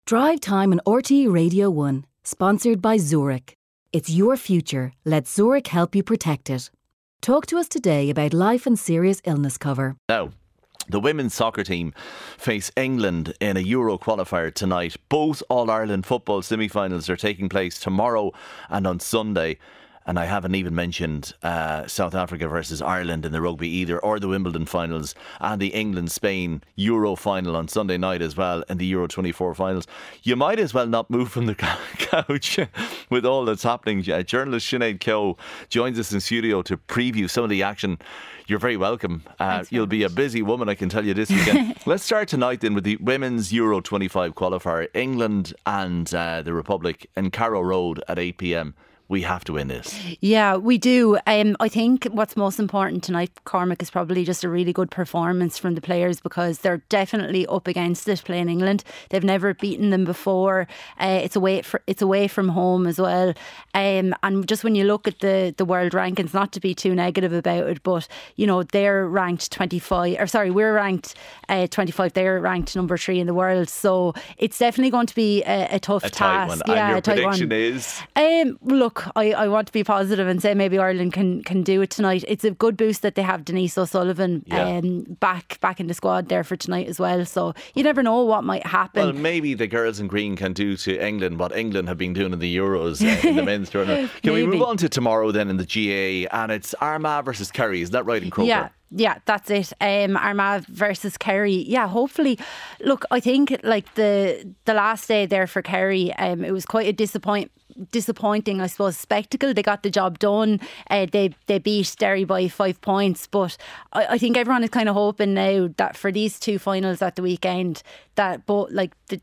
Drive time on RTE Radio 1, sponsored by Zurich. It's your future. Let Zurich help you protect it. Talk to us today about life and serious illness cover. Now, the women's soccer team face England in a Euro qualifier tonight. Both All-Ireland football semi-finals are taking place tomorrow and on Sunday. And I haven't even mentioned South Africa versus Ireland in the rugby either, or the Wimbledon finals and the England-Spain Euro final on Sunday night as well, and the Euro 24 finals. You might as well not move from the couch with all that's happening. Journalist Sinead Keogh joins us in studio to preview some of the action. You're very welcome. You'll be a busy woman, I can tell you, this weekend. Let's start tonight then with the women's Euro 25 qualifier. England and the Republic in Carrow Road at 8 p.m. We have to win this. Yeah, we do. I think what's most important tonight, Cormac, is probably just a really good performance from the players, because they're definitely up against it playing England. They've never beaten them before. It's away from home as well. And just when you look at the world rankings, not to be too negative about it, but you know, they're ranked 25. Or sorry, we're ranked 25. They're ranked number 3 in the world. So it's definitely going to be a tough task. One. And your prediction is? Look, I want to be positive and say maybe Ireland can do it tonight. It's a good boost that they have Denise O'Sullivan back in the squad there for tonight as well. So you never know what might happen. Well, maybe the girls in green can do to England what England have been doing in the Euros in the men's tournament. Can we move on to tomorrow then in the GA? And it's Armagh versus Kerry. Is that right in Croker? Yeah, that's it. Armagh versus Kerry. Yeah, hopefully. Look, I think like the last day there for Kerry, it was quite a disappointing, I suppose, spectacle. They got the job done. They beat Derry by 5 points, but I think everyone is kind of hoping now that for these two finals at the weekend, that both like the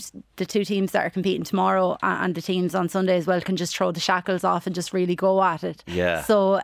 two teams that are competing tomorrow and the teams on Sunday as well can just throw the shackles off and just really go at it. Yeah. So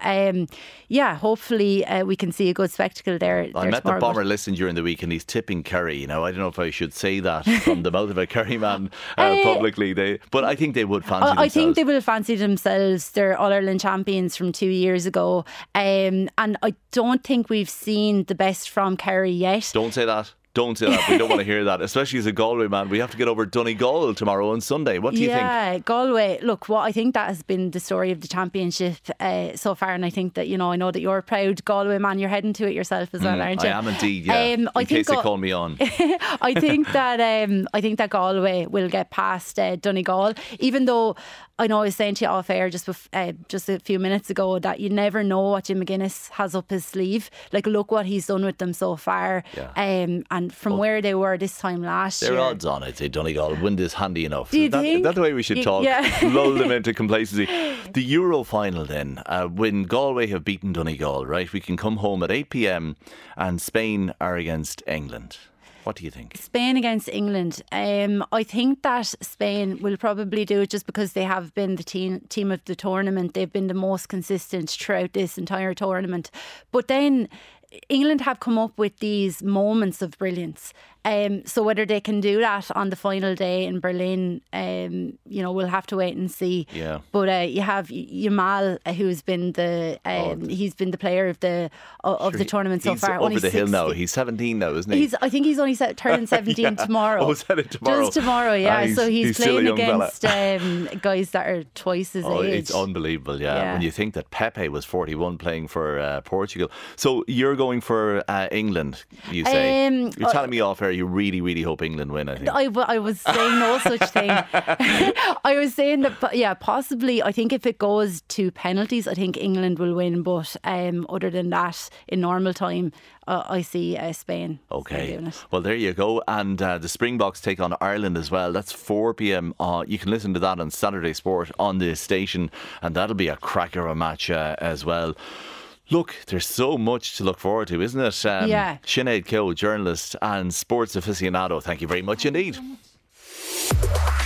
hopefully we can see a good spectacle there. I met the bomber listen during the week and he's tipping Kerry. You know, I don't know if I should say that from the mouth of a Kerry man publicly. But I think they would fancy themselves. I think they will fancy themselves. They're All-Ireland champions from 2 years ago. And I don't think we've seen the best from Kerry yet. Don't say that. Don't say that. We don't want to hear that. Especially as a Galway man. We have to get over Donegal tomorrow on Sunday. What do you think? Yeah, Galway. Look, I think that has been the story of the championship so far. And I think that, you know, I know that you're a proud Galway man. You're heading to it yourself as well, aren't you? I am indeed, yeah. In case they call me on. I think that Galway will get past Donegal. Even though I know I was saying to you off air just a few minutes ago that you never know what Jim McGuinness has up his sleeve. Like, look what he's done with them so far. Yeah. And from where they were this time last year. They're odds on, I'd say Donegal win this handy enough. Do you think? That's the way we should talk. Yeah. Lull them into complacency. The Euro final then, when Galway have beaten Donegal, right? We can come home at 8 p.m. and Spain are against England. What do you think? Spain against England. I think that Spain will probably do it just because they have been the team of the tournament. They've been the most consistent throughout this entire tournament. But then England have come up with these moments of brilliance. So whether they can do that on the final day in Berlin, we'll have to wait and see. Yeah. But you have Yamal, who's been he's been the player of the tournament so far. He's over the hill now. He's 17 now, isn't he? I think he's only turning 17 tomorrow. Oh, is that it tomorrow? Just tomorrow, yeah. So he's playing against guys that are twice his age. It's unbelievable, yeah. When you think that Pepe was 41 playing for Portugal. So you're going for England, you say? You're telling me off air you really, really hope England win, I think. I was saying no such thing. I was saying that, yeah, possibly. I think if it goes to penalties, I think England will win. But other than that, in normal time, I see Spain. Okay. Doing it. Well, there you go. And the Springboks take on Ireland as well. That's 4 p.m. You can listen to that on Saturday Sport on this station. And that'll be a cracker of a match as well. Look, there's so much to look forward to, isn't it? Sinead Keogh, journalist and sports aficionado. Thank you very much indeed.